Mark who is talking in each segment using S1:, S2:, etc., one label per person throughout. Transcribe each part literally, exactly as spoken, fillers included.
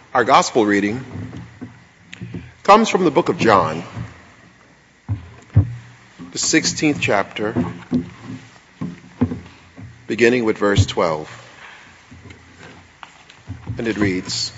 S1: Our gospel reading comes from the book of John, the sixteenth chapter, beginning with verse twelve. And it reads,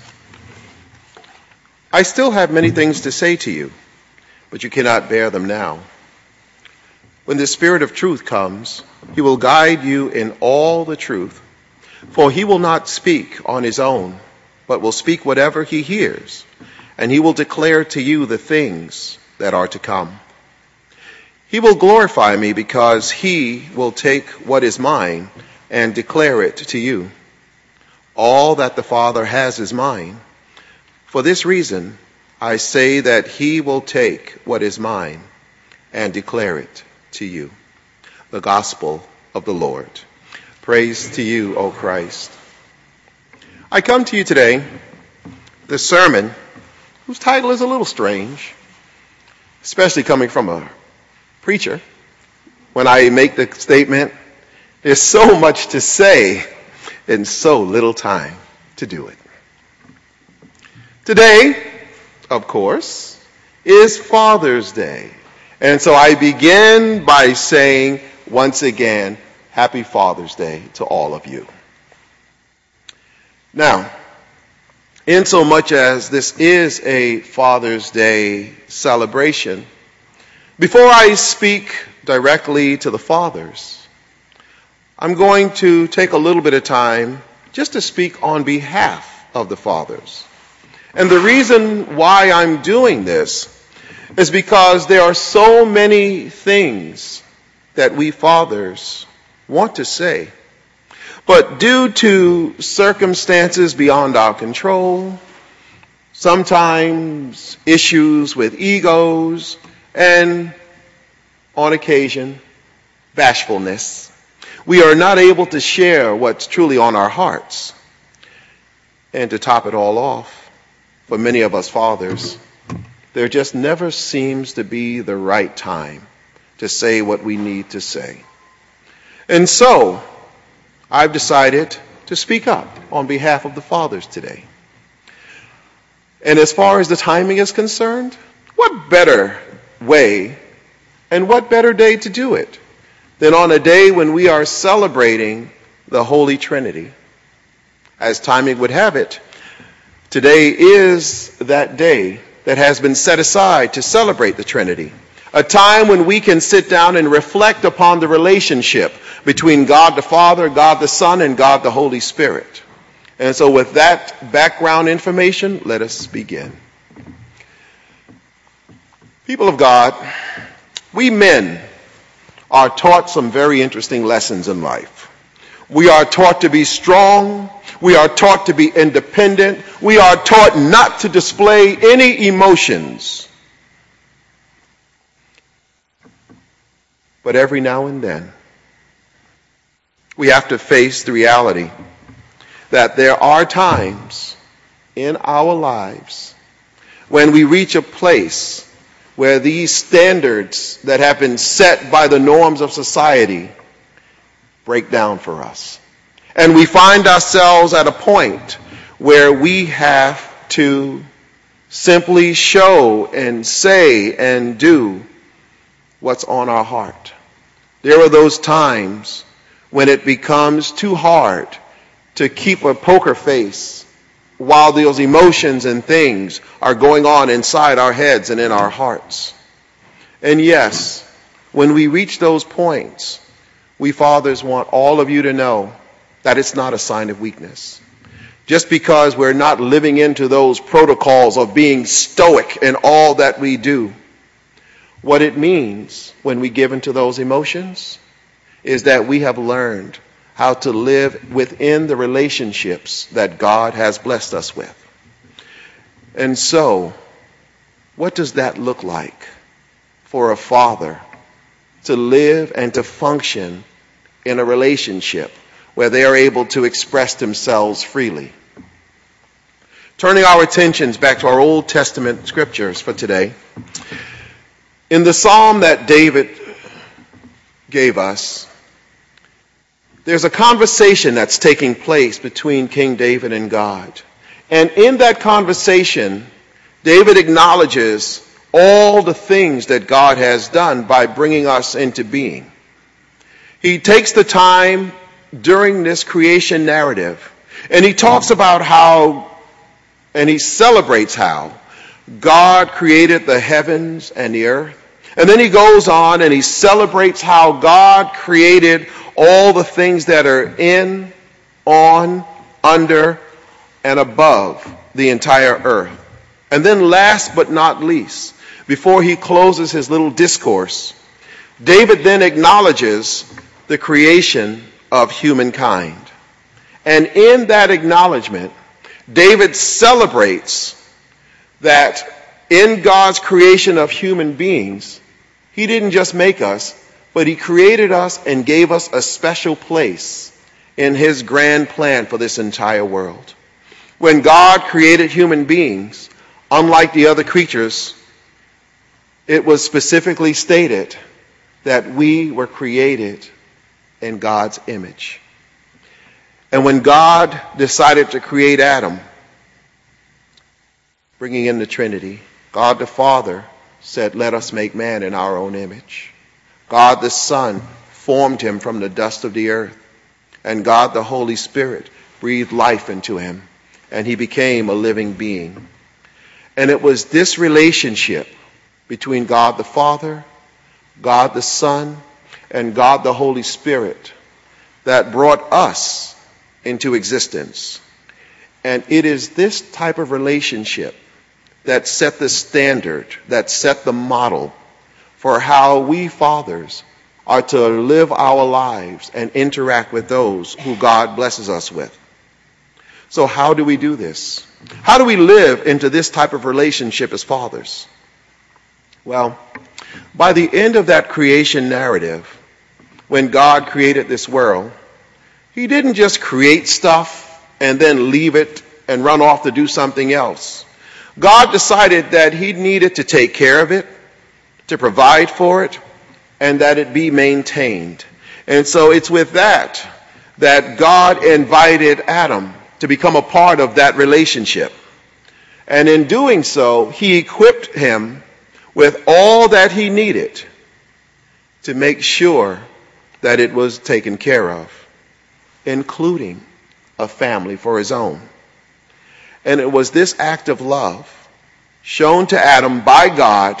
S1: "I still have many things to say to you, but you cannot bear them now. When the Spirit of truth comes, he will guide you in all the truth, for he will not speak on his own, but will speak whatever he hears, and he will declare to you the things that are to come. He will glorify me because he will take what is mine and declare it to you. All that the Father has is mine. For this reason, I say that he will take what is mine and declare it to you." The Gospel of the Lord. Praise to you, O Christ. I come to you today, the sermon, whose title is a little strange, especially coming from a preacher. When I make the statement, there's so much to say and so little time to do it. Today, of course, is Father's Day. And so I begin by saying, once again, Happy Father's Day to all of you. Now, in so much as this is a Father's Day celebration, before I speak directly to the fathers, I'm going to take a little bit of time just to speak on behalf of the fathers. And the reason why I'm doing this is because there are so many things that we fathers want to say, but due to circumstances beyond our control, sometimes issues with egos, and on occasion, bashfulness, we are not able to share what's truly on our hearts. And to top it all off, for many of us fathers, there just never seems to be the right time to say what we need to say. And so, I've decided to speak up on behalf of the fathers today. And as far as the timing is concerned, what better way and what better day to do it than on a day when we are celebrating the Holy Trinity? As timing would have it, today is that day that has been set aside to celebrate the Trinity. A time when we can sit down and reflect upon the relationship between God the Father, God the Son, and God the Holy Spirit. And so with that background information, let us begin. People of God, we men are taught some very interesting lessons in life. We are taught to be strong. We are taught to be independent. We are taught not to display any emotions. But every now and then, we have to face the reality that there are times in our lives when we reach a place where these standards that have been set by the norms of society break down for us. And we find ourselves at a point where we have to simply show and say and do what's on our heart. There are those times when it becomes too hard to keep a poker face while those emotions and things are going on inside our heads and in our hearts. And yes, when we reach those points, we fathers want all of you to know that it's not a sign of weakness. Just because we're not living into those protocols of being stoic in all that we do, what it means when we give into those emotions is that we have learned how to live within the relationships that God has blessed us with. And so, what does that look like for a father to live and to function in a relationship where they are able to express themselves freely? Turning our attentions back to our Old Testament scriptures for today, in the psalm that David gave us, there's a conversation that's taking place between King David and God. And in that conversation, David acknowledges all the things that God has done by bringing us into being. He takes the time during this creation narrative, and he talks about how, and he celebrates how, God created the heavens and the earth. And then he goes on and he celebrates how God created all the things that are in, on, under, and above the entire earth. And then last but not least, before he closes his little discourse, David then acknowledges the creation of humankind. And in that acknowledgement, David celebrates that in God's creation of human beings, he didn't just make us, but he created us and gave us a special place in his grand plan for this entire world. When God created human beings, unlike the other creatures, it was specifically stated that we were created in God's image. And when God decided to create Adam, bringing in the Trinity, God the Father said, "Let us make man in our own image." God the Son formed him from the dust of the earth. And God the Holy Spirit breathed life into him, and he became a living being. And it was this relationship between God the Father, God the Son, and God the Holy Spirit that brought us into existence. And it is this type of relationship that set the standard, that set the model for how we fathers are to live our lives and interact with those who God blesses us with. So how do we do this? How do we live into this type of relationship as fathers? Well, by the end of that creation narrative, when God created this world, he didn't just create stuff and then leave it and run off to do something else. God decided that he needed to take care of it, to provide for it, and that it be maintained. And so it's with that that God invited Adam to become a part of that relationship. And in doing so, he equipped him with all that he needed to make sure that it was taken care of, including a family for his own. And it was this act of love shown to Adam by God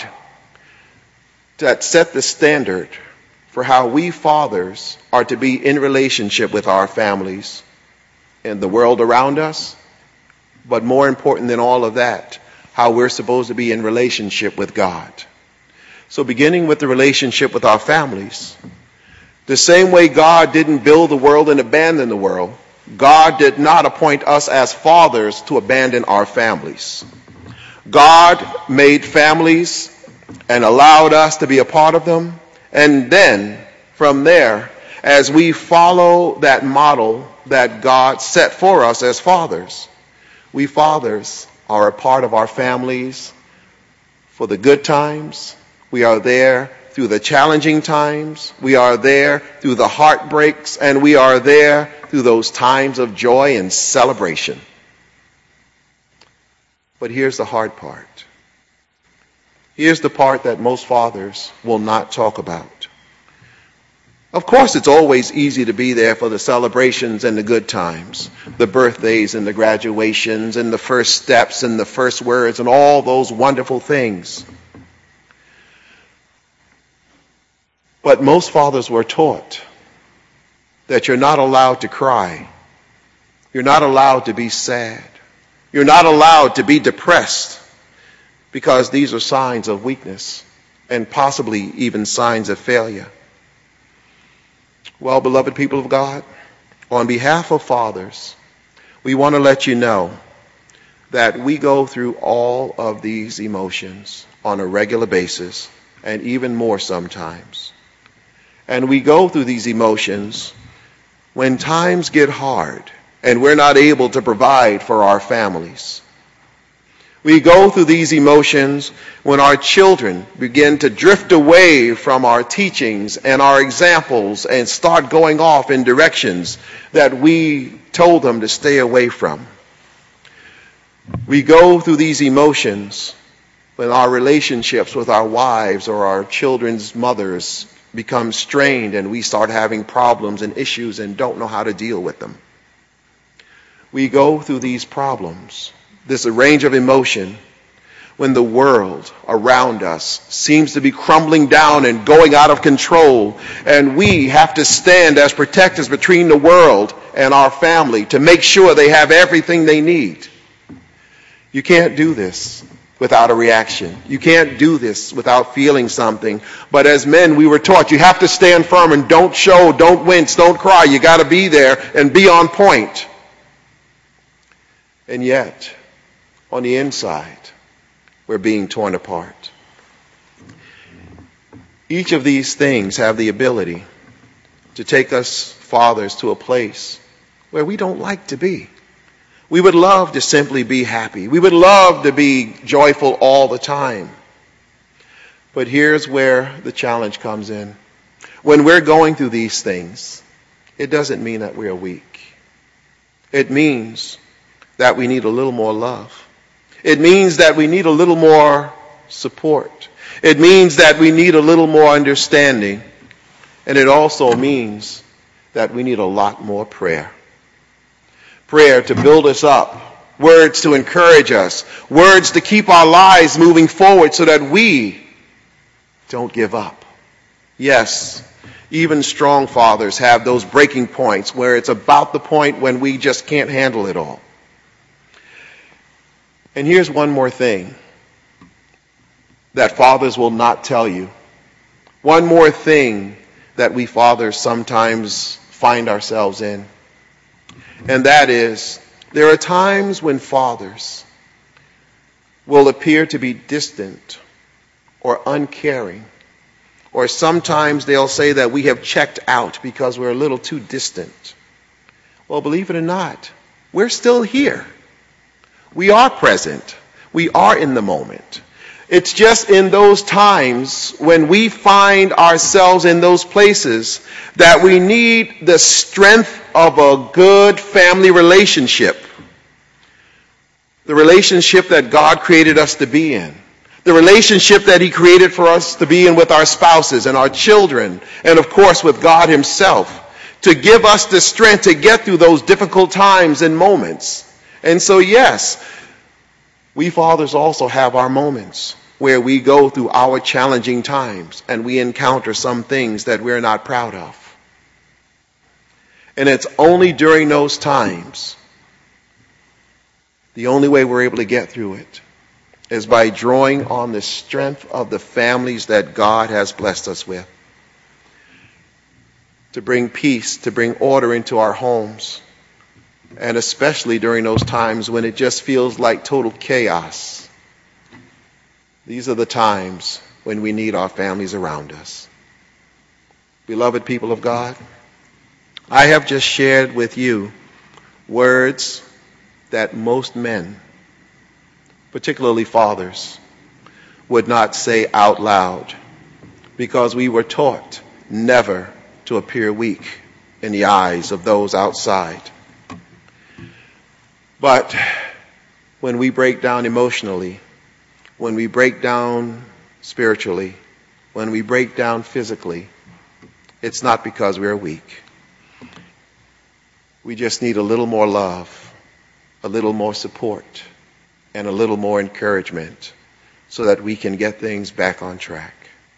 S1: that set the standard for how we fathers are to be in relationship with our families and the world around us, but more important than all of that, how we're supposed to be in relationship with God. So beginning with the relationship with our families, the same way God didn't build the world and abandon the world, God did not appoint us as fathers to abandon our families. God made families and allowed us to be a part of them. And then, from there, as we follow that model that God set for us as fathers, we fathers are a part of our families for the good times. We are there through the challenging times. We are there through the heartbreaks. And we are there through those times of joy and celebration. But here's the hard part. Here's the part that most fathers will not talk about. Of course, it's always easy to be there for the celebrations and the good times, the birthdays and the graduations and the first steps and the first words and all those wonderful things. But most fathers were taught that you're not allowed to cry. You're not allowed to be sad. You're not allowed to be depressed, because these are signs of weakness and possibly even signs of failure. Well, beloved people of God, on behalf of fathers, we want to let you know that we go through all of these emotions on a regular basis, and even more sometimes. And we go through these emotions when times get hard and we're not able to provide for our families. We go through these emotions when our children begin to drift away from our teachings and our examples and start going off in directions that we told them to stay away from. We go through these emotions when our relationships with our wives or our children's mothers become strained and we start having problems and issues and don't know how to deal with them. We go through these problems, this range of emotion, when the world around us seems to be crumbling down and going out of control, and we have to stand as protectors between the world and our family to make sure they have everything they need. You can't do this without a reaction. You can't do this without feeling something. But as men, we were taught you have to stand firm and don't show, don't wince, don't cry. You got to be there and be on point. And yet, on the inside, we're being torn apart. Each of these things have the ability to take us fathers to a place where we don't like to be. We would love to simply be happy. We would love to be joyful all the time. But here's where the challenge comes in. When we're going through these things, it doesn't mean that we're weak. It means that we need a little more love. It means that we need a little more support. It means that we need a little more understanding. And it also means that we need a lot more prayer. Prayer to build us up. Words to encourage us. Words to keep our lives moving forward so that we don't give up. Yes, even strong fathers have those breaking points where it's about the point when we just can't handle it all. And here's one more thing that fathers will not tell you. One more thing that we fathers sometimes find ourselves in. And that is, there are times when fathers will appear to be distant or uncaring. Or sometimes they'll say that we have checked out because we're a little too distant. Well, believe it or not, we're still here. We are present. We are in the moment. It's just in those times when we find ourselves in those places that we need the strength of a good family relationship. The relationship that God created us to be in. The relationship that He created for us to be in with our spouses and our children, and of course with God Himself, to give us the strength to get through those difficult times and moments. And so yes, we fathers also have our moments where we go through our challenging times and we encounter some things that we're not proud of. And it's only during those times, the only way we're able to get through it is by drawing on the strength of the families that God has blessed us with. To bring peace, to bring order into our homes. And especially during those times when it just feels like total chaos. These are the times when we need our families around us. Beloved people of God, I have just shared with you words that most men, particularly fathers, would not say out loud because we were taught never to appear weak in the eyes of those outside. But when we break down emotionally, when we break down spiritually, when we break down physically, it's not because we're weak. We just need a little more love, a little more support, and a little more encouragement so that we can get things back on track.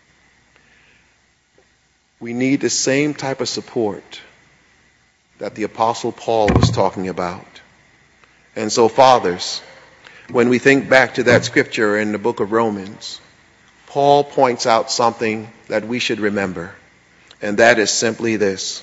S1: We need the same type of support that the Apostle Paul was talking about. And so, fathers, when we think back to that scripture in the book of Romans, Paul points out something that we should remember, and that is simply this.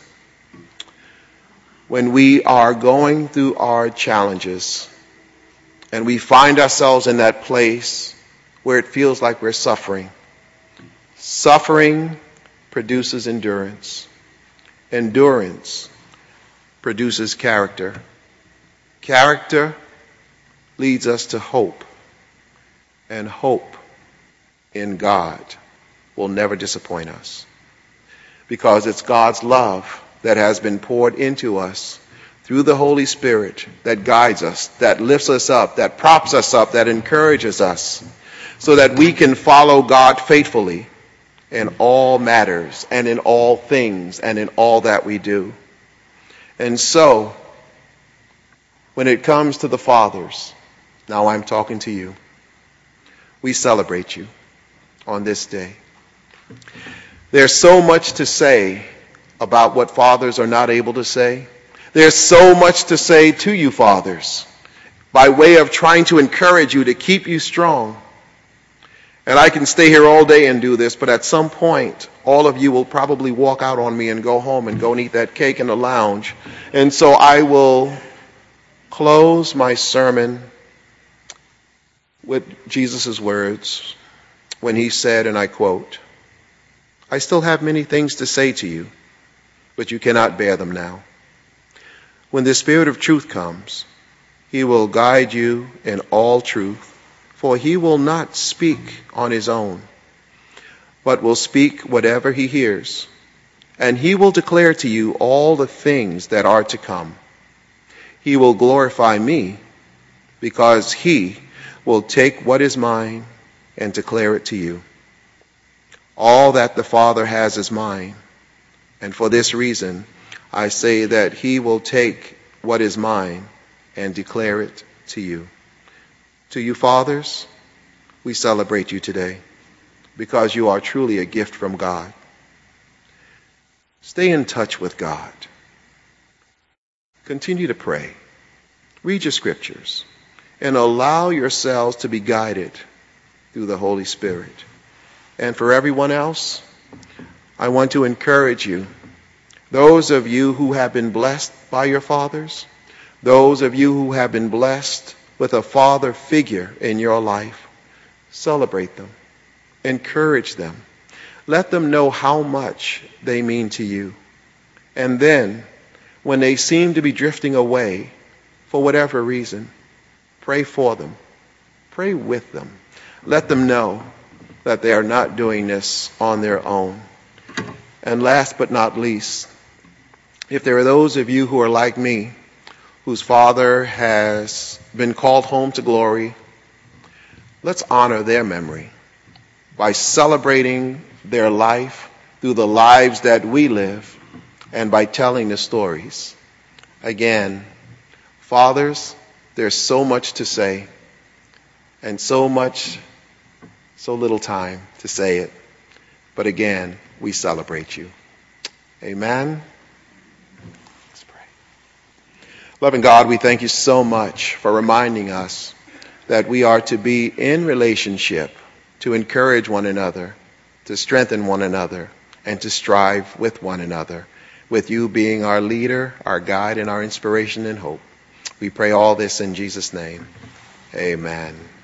S1: When we are going through our challenges and we find ourselves in that place where it feels like we're suffering, suffering produces endurance. Endurance produces character. Character leads us to hope. And hope in God will never disappoint us. Because it's God's love that has been poured into us through the Holy Spirit that guides us, that lifts us up, that props us up, that encourages us, so that we can follow God faithfully in all matters and in all things and in all that we do. And so, when it comes to the fathers, now I'm talking to you, we celebrate you on this day. There's so much to say about what fathers are not able to say. There's so much to say to you, fathers, by way of trying to encourage you, to keep you strong. And I can stay here all day and do this, but at some point, all of you will probably walk out on me and go home and go and eat that cake in the lounge. And so I will close my sermon with Jesus' words when he said, and I quote, "I still have many things to say to you, but you cannot bear them now. When the Spirit of truth comes, he will guide you in all truth, for he will not speak on his own, but will speak whatever he hears, and he will declare to you all the things that are to come. He will glorify me, because he will take what is mine and declare it to you. All that the Father has is mine, and for this reason I say that he will take what is mine and declare it to you." To you fathers, we celebrate you today because you are truly a gift from God. Stay in touch with God. Continue to pray. Read your scriptures and allow yourselves to be guided through the Holy Spirit. And for everyone else, I want to encourage you. Those of you who have been blessed by your fathers, those of you who have been blessed with a father figure in your life, celebrate them. Encourage them. Let them know how much they mean to you. And then, when they seem to be drifting away, for whatever reason, pray for them. Pray with them. Let them know that they are not doing this on their own. And last but not least, if there are those of you who are like me, whose father has been called home to glory, let's honor their memory by celebrating their life through the lives that we live and by telling the stories. Again, fathers, there's so much to say and so much, so little time to say it. But again, we celebrate you. Amen. Let's pray. Loving God, we thank you so much for reminding us that we are to be in relationship, to encourage one another, to strengthen one another, and to strive with one another, with you being our leader, our guide, and our inspiration and hope. We pray all this in Jesus' name. Amen.